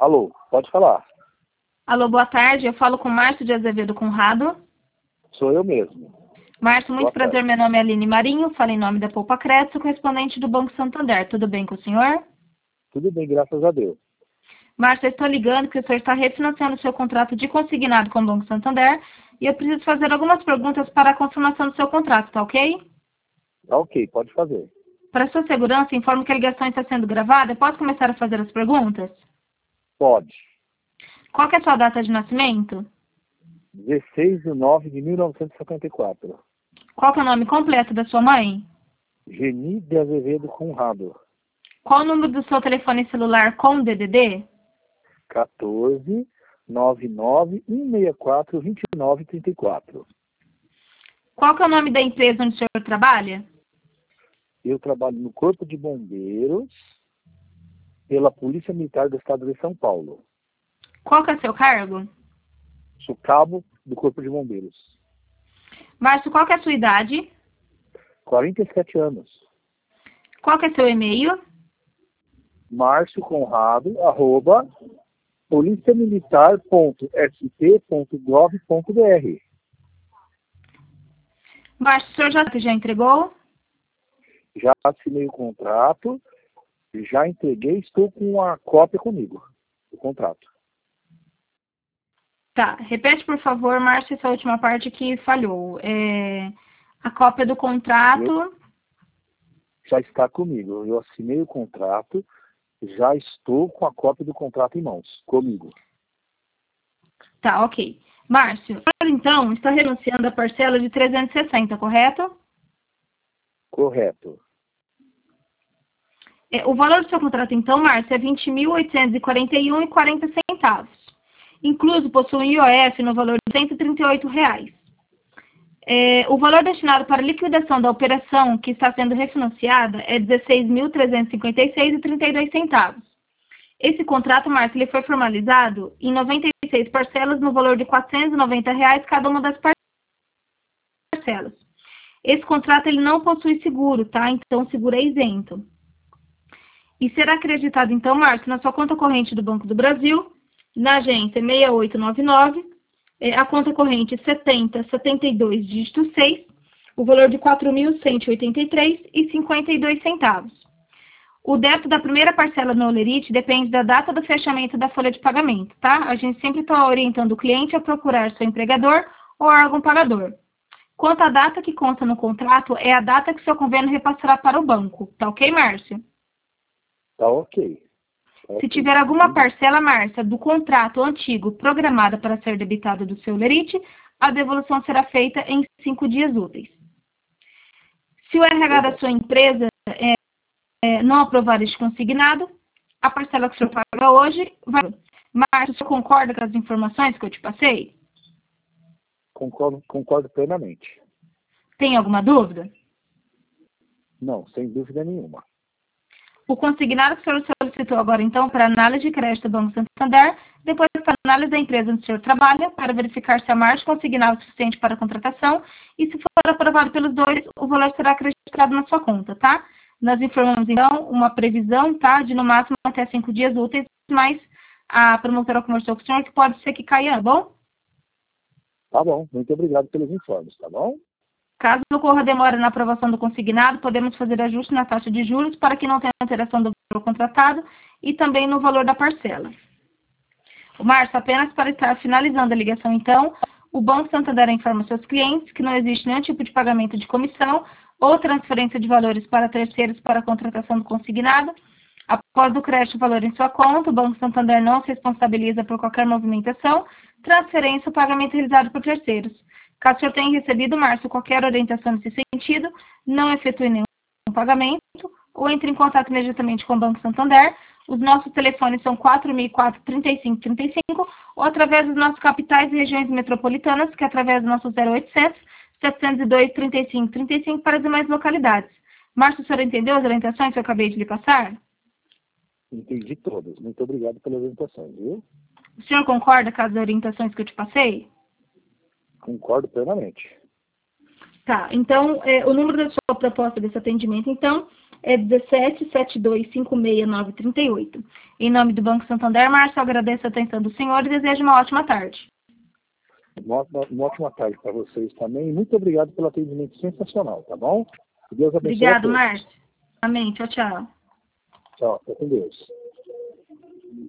Alô, pode falar. Alô, boa tarde. Eu falo com Márcio de Azevedo Conrado. Sou eu mesmo. Márcio, muito Boa prazer. tarde. Meu nome é Aline Marinho. Falo em nome da Poupa Crédito, correspondente do Banco Santander. Tudo bem com o senhor? Tudo bem, graças a Deus. Márcio, eu estou ligando porque o senhor está refinanciando o seu contrato de consignado com o Banco Santander e eu preciso fazer algumas perguntas para a confirmação do seu contrato, tá ok? Tá ok, pode fazer. Para sua segurança, informo que a ligação está sendo gravada. Posso começar a fazer as perguntas? Pode. Qual que é a sua data de nascimento? 16/9/1974. Qual que é o nome completo da sua mãe? Geni de Azevedo Conrado. Qual o número do seu telefone celular com DDD? 14 99 164 29 34. Qual que é o nome da empresa onde o senhor trabalha? Eu trabalho no Corpo de Bombeiros pela Polícia Militar do Estado de São Paulo. Qual que é o seu cargo? Sou cabo do Corpo de Bombeiros. Márcio, qual que é a sua idade? 47 anos. Qual que é seu e-mail? Marcioconrado, policiamilitar.sp.gov.br. Márcio, o senhor já entregou? Já assinei o contrato, já entreguei, estou com a cópia comigo, do contrato. Tá, repete por favor, Márcio, essa última parte que falhou. A cópia do contrato. Já está comigo, eu assinei o contrato, já estou com a cópia do contrato em mãos, comigo. Tá, ok. Márcio, então, está renunciando a parcela de 360, correto? Correto. O valor do seu contrato, então, Márcio, é R$ 20.841,40. Incluso possui IOF no valor de R$ 138. O valor destinado para liquidação da operação que está sendo refinanciada é R$ 16.356,32. Esse contrato, Márcio, ele foi formalizado em 96 parcelas no valor de R$ 490 cada uma das parcelas. Esse contrato ele não possui seguro, tá? Então o seguro é isento. E será acreditado, então, Márcio, na sua conta corrente do Banco do Brasil, na agência 6899, a conta corrente 7072, dígito 6, o valor de R$ 4.183,52. O débito da primeira parcela no Olerite depende da data do fechamento da folha de pagamento, tá? A gente sempre está orientando o cliente a procurar seu empregador ou órgão pagador. Quanto à data que consta no contrato, é a data que o seu convênio repassará para o banco. Tá ok, Márcio? Tá ok. Se tiver alguma parcela, Márcia, do contrato antigo programada para ser debitada do seu Olerite, a devolução será feita em 5 dias úteis. Se o RH da sua empresa não aprovar este consignado, a parcela que o senhor paga hoje vai... Márcio, o senhor concorda com as informações que eu te passei? Concordo plenamente. Tem alguma dúvida? Não, sem dúvida nenhuma. O consignado que o senhor solicitou agora, então, para análise de crédito do Banco Santander, depois para análise da empresa onde o senhor trabalha, para verificar se a margem consignada é suficiente para a contratação, e se for aprovado pelos dois, o valor será acreditado na sua conta, tá? Nós informamos, então, uma previsão, tá? De no máximo até 5 dias úteis, mas a promotora conversou com o senhor que pode ser que caia, tá bom? Tá bom, muito obrigado pelos informes, tá bom? Caso ocorra demora na aprovação do consignado, podemos fazer ajuste na taxa de juros para que não tenha alteração do valor contratado e também no valor da parcela. Márcio, apenas para estar finalizando a ligação, então, o Banco Santander informa seus clientes que não existe nenhum tipo de pagamento de comissão ou transferência de valores para terceiros para a contratação do consignado. Após o crédito valor em sua conta, o Banco Santander não se responsabiliza por qualquer movimentação, transferência ou pagamento realizado por terceiros. Caso o senhor tenha recebido, Márcio, qualquer orientação nesse sentido, não efetue nenhum pagamento ou entre em contato imediatamente com o Banco Santander. Os nossos telefones são 4004-3535 ou através dos nossos capitais e regiões metropolitanas, que é através do nosso 0800 702 3535 para as demais localidades. Márcio, o senhor entendeu as orientações que eu acabei de lhe passar? Entendi todas. Muito obrigado pelas orientações, viu? O senhor concorda com as orientações que eu te passei? Concordo plenamente. Tá, então, o número da sua proposta desse atendimento, então, é 1772563938. Em nome do Banco Santander, Márcio, agradeço a atenção do senhor e desejo uma ótima tarde. Uma ótima tarde para vocês também. Muito obrigado pelo atendimento sensacional, tá bom? Que Deus abençoe. Obrigado, Márcio. Amém. Tchau, tchau. Tchau. Fica com Deus.